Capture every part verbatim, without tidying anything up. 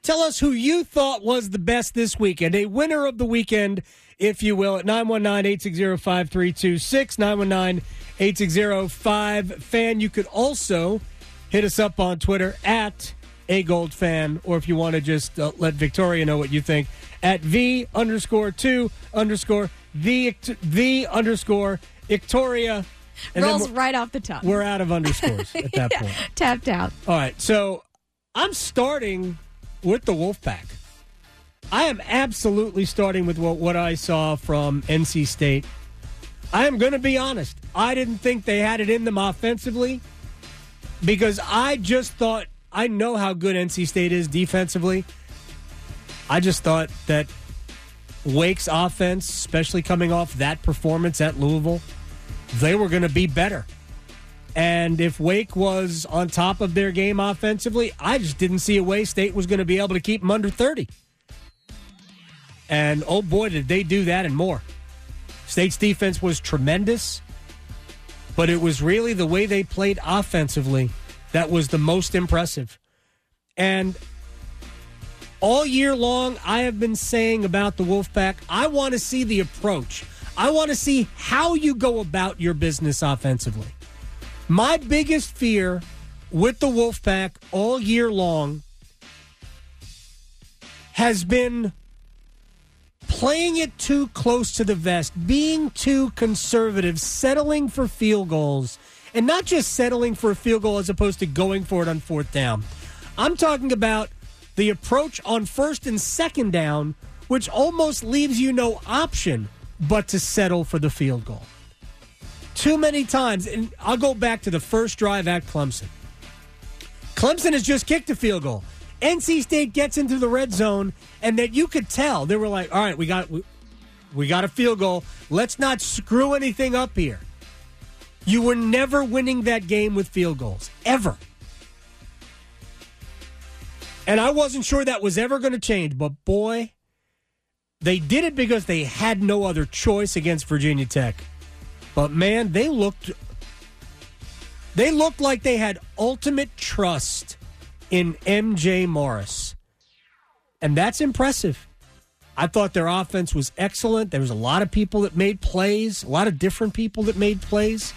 Tell us who you thought was the best this weekend. A winner of the weekend, if you will, at nine one nine, eight six zero, five three two six, nine one nine, eight six zero, five fan. You could also hit us up on Twitter at A Gold Fan, or if you want to just uh, let Victoria know what you think, at V underscore two underscore the, the underscore Victoria. And rolls right off the tongue. We're out of underscores at that yeah, point. Tapped out. All right, so I'm starting with the Wolfpack. I am absolutely starting with what, what I saw from N C State. I am going to be honest. I didn't think they had it in them offensively because I just thought, I know how good N C State is defensively. I just thought that Wake's offense, especially coming off that performance at Louisville, they were going to be better. And if Wake was on top of their game offensively, I just didn't see a way State was going to be able to keep them under thirty. And, oh, boy, did they do that and more. State's defense was tremendous, but it was really the way they played offensively that was the most impressive. And all year long, I have been saying about the Wolfpack, I want to see the approach. I want to see how you go about your business offensively. My biggest fear with the Wolfpack all year long has been playing it too close to the vest, being too conservative, settling for field goals, and not just settling for a field goal as opposed to going for it on fourth down. I'm talking about the approach on first and second down, which almost leaves you no option but to settle for the field goal. Too many times, and I'll go back to the first drive at Clemson. Clemson has just kicked a field goal. N C State gets into the red zone, and that you could tell. They were like, all right, we got we, we got a field goal. Let's not screw anything up here. You were never winning that game with field goals, ever. And I wasn't sure that was ever going to change, but boy, they did it because they had no other choice against Virginia Tech. But man, they looked they looked like they had ultimate trust in M J Morris. And that's impressive. I thought their offense was excellent. There was a lot of people that made plays, a lot of different people that made plays.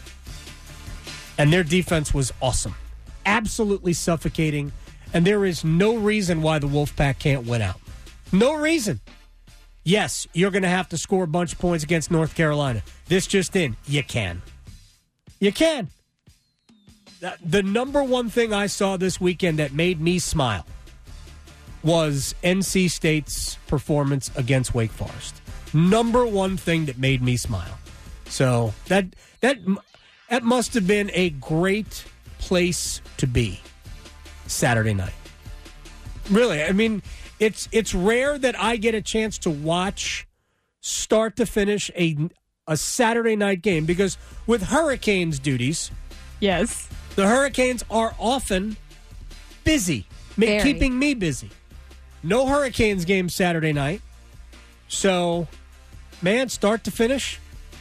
And their defense was awesome. Absolutely suffocating. And there is no reason why the Wolfpack can't win out. No reason. Yes, you're going to have to score a bunch of points against North Carolina. This just in. You can. You can. The number one thing I saw this weekend that made me smile was N C State's performance against Wake Forest. Number one thing that made me smile. So that that that must have been a great place to be Saturday night. Really, I mean, it's it's rare that I get a chance to watch start to finish a a Saturday night game because with Hurricanes duties, yes, the Hurricanes are often busy, Very. keeping me busy. No Hurricanes game Saturday night. So, man, start to finish,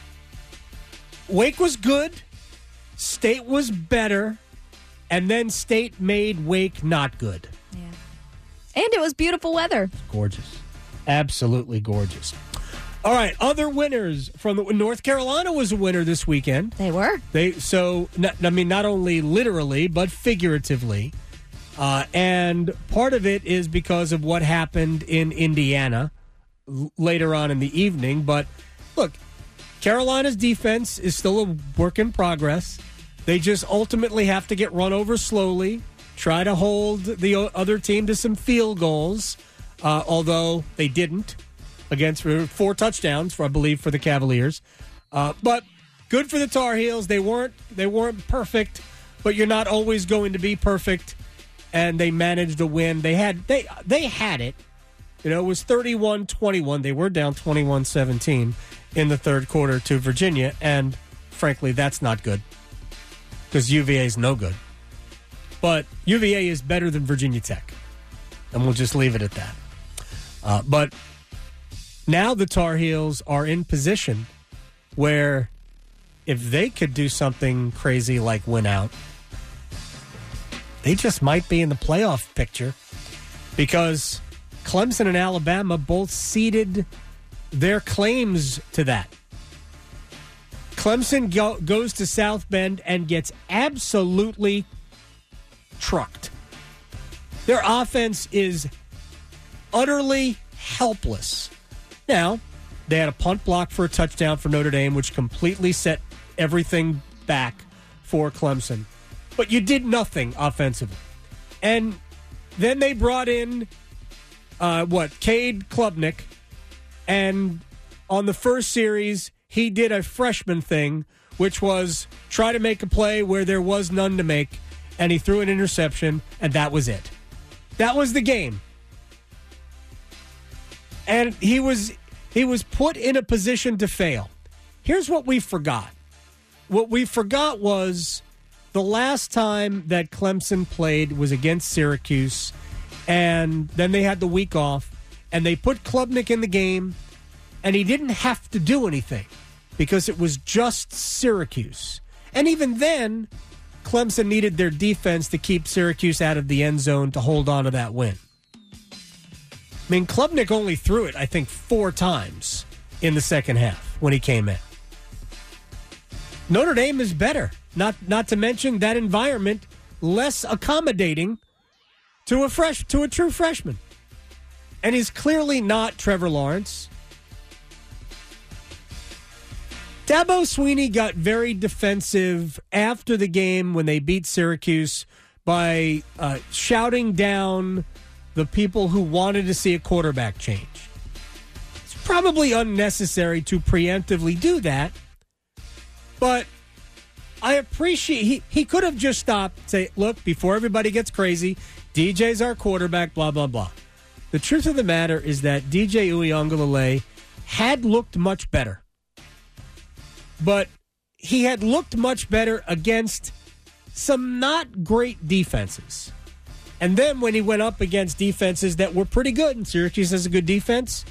Wake was good, State was better, and then State made Wake not good. Yeah. And it was beautiful weather. Gorgeous. Absolutely gorgeous. All right, other winners from the, North Carolina was a winner this weekend. They were. They so I mean not only literally but figuratively, uh, and part of it is because of what happened in Indiana l- later on in the evening. But look, Carolina's defense is still a work in progress. They just ultimately have to get run over slowly, try to hold the other team to some field goals, uh, although they didn't. Against four touchdowns, for I believe, for the Cavaliers, uh, but good for the Tar Heels. They weren't they weren't perfect, but you're not always going to be perfect. And they managed to win. They had they they had it. You know, it was thirty-one twenty-one. They were down twenty-one seventeen in the third quarter to Virginia, and frankly, that's not good because U V A is no good. But U V A is better than Virginia Tech, and we'll just leave it at that. Uh, but. Now the Tar Heels are in position where if they could do something crazy like win out, they just might be in the playoff picture. because Clemson and Alabama both ceded their claims to that. Clemson go, goes to South Bend and gets absolutely trucked. Their offense is utterly helpless. Now, they had a punt block for a touchdown for Notre Dame, which completely set everything back for Clemson. But you did nothing offensively. And then they brought in, uh, what, Cade Klubnik. And on the first series, he did a freshman thing, which was try to make a play where there was none to make. And he threw an interception, and that was it. That was the game. And he was he was put in a position to fail. Here's what we forgot. What we forgot was the last time that Clemson played was against Syracuse, and then they had the week off, and they put Klubnik in the game, and he didn't have to do anything because it was just Syracuse. And even then, Clemson needed their defense to keep Syracuse out of the end zone to hold on to that win. I mean, Klubnik only threw it, I think, four times in the second half when he came in. Notre Dame is better. Not not to mention that environment less accommodating to a fresh to a true freshman. And he's clearly not Trevor Lawrence. Dabo Swinney got very defensive after the game when they beat Syracuse by uh, shouting down the people who wanted to see a quarterback change. It's probably unnecessary to preemptively do that, but I appreciate he, he could have just stopped, say, look, before everybody gets crazy, D J's our quarterback, blah, blah, blah. The truth of the matter is that D J Uiagalelei had looked much better. But he had looked much better against some not great defenses. And then when he went up against defenses that were pretty good, and Syracuse has a good defense,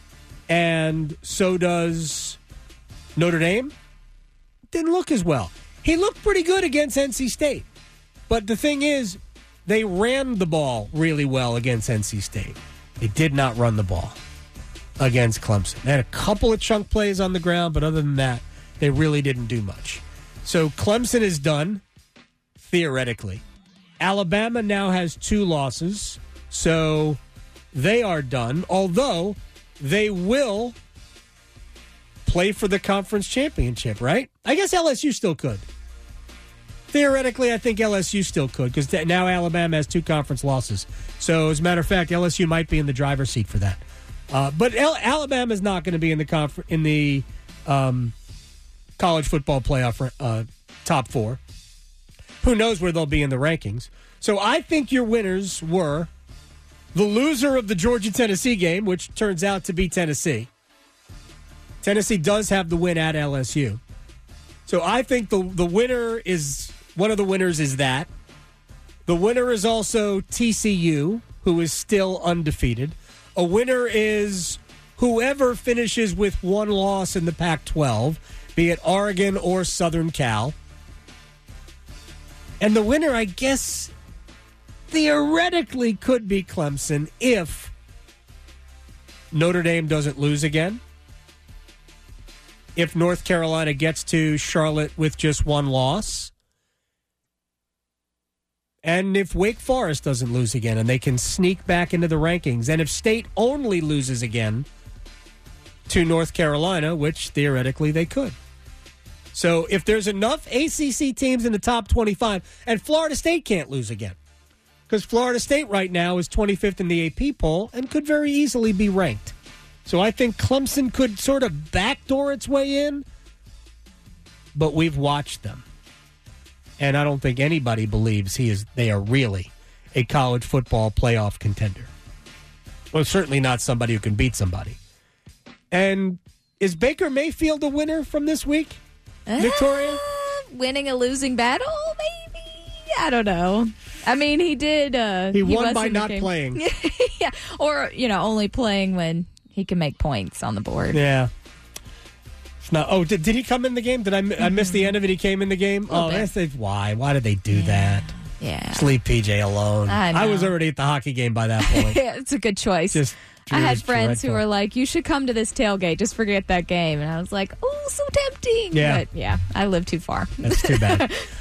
and so does Notre Dame, didn't look as well. He looked pretty good against N C State. But the thing is, they ran the ball really well against N C State. They did not run the ball against Clemson. They had a couple of chunk plays on the ground, but other than that, they really didn't do much. So Clemson is done, theoretically. Alabama now has two losses, so they are done, although they will play for the conference championship, right? I guess L S U still could. Theoretically, I think L S U still could, because now Alabama has two conference losses. So, as a matter of fact, L S U might be in the driver's seat for that. Uh, but L- Alabama is not going to be in the confer- in the um, college football playoff uh, top four. Who knows where they'll be in the rankings? So I think your winners were the loser of the Georgia-Tennessee game, which turns out to be Tennessee. Tennessee does have the win at L S U. So I think the the winner is, one of the winners is that. The winner is also T C U, who is still undefeated. A winner is whoever finishes with one loss in the Pac twelve, be it Oregon or Southern Cal. And the winner, I guess, theoretically could be Clemson if Notre Dame doesn't lose again. If North Carolina gets to Charlotte with just one loss. And if Wake Forest doesn't lose again and they can sneak back into the rankings. And if State only loses again to North Carolina, which theoretically they could. So if there's enough A C C teams in the top twenty-five, and Florida State can't lose again, because Florida State right now is twenty-fifth in the A P poll and could very easily be ranked. So I think Clemson could sort of backdoor its way in, but we've watched them. And I don't think anybody believes he is. they are really a college football playoff contender. Well, certainly not somebody who can beat somebody. And is Baker Mayfield a winner from this week, Victoria? Uh, winning a losing battle, maybe? I don't know. I mean, he did. Uh, he, he won was by not game. playing. Yeah, or, you know, only playing when he can make points on the board. Yeah. It's not. Oh, did, did he come in the game? Did I, mm-hmm. I miss the end of it? He came in the game? Oh, bit. that's why. Why did they do yeah. that? Yeah. Just leave P J alone. I know. I was already at the hockey game by that point. Yeah, it's a good choice. Just I had just friends dreadful. who were like, you should come to this tailgate. Just forget that game. And I was like, oh, so tempting. Yeah. But yeah, I live too far. That's too bad.